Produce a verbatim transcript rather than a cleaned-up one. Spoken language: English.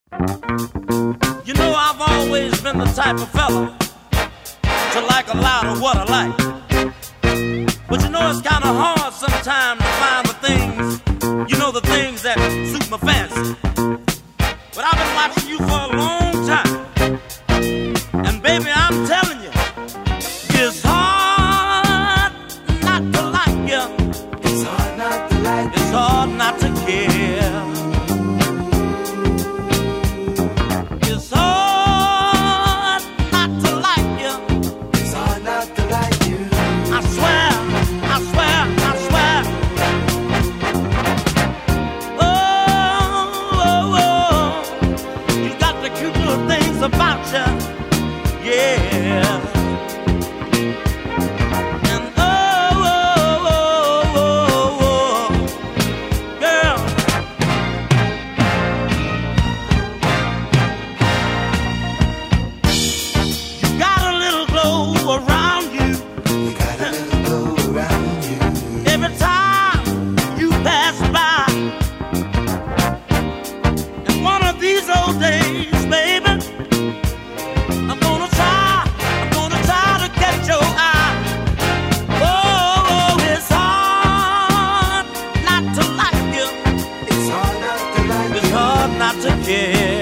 You know I've always been the type of fella to like a lot of what I like. But you know it's kind of hard sometimes to find the things, you know, the things that suit my fancy. But I've been watching you for a long time, and baby, I'm telling you, it's hard not to like you. It's hard not to like you. It's hard not to care. It's hard not to like you. It's hard not to like you. I swear, I swear, I swear. Oh, oh, oh. You got the cute little things about you. Yeah. And oh, oh, oh, oh, oh, girl. You got a little glow around you. You got a little glow around you. Every time you pass by. And one of these old days, baby, I'm gonna try, I'm gonna try to catch your eye. Oh, oh, it's hard not to like you. It's hard not to like It's you. hard not to care.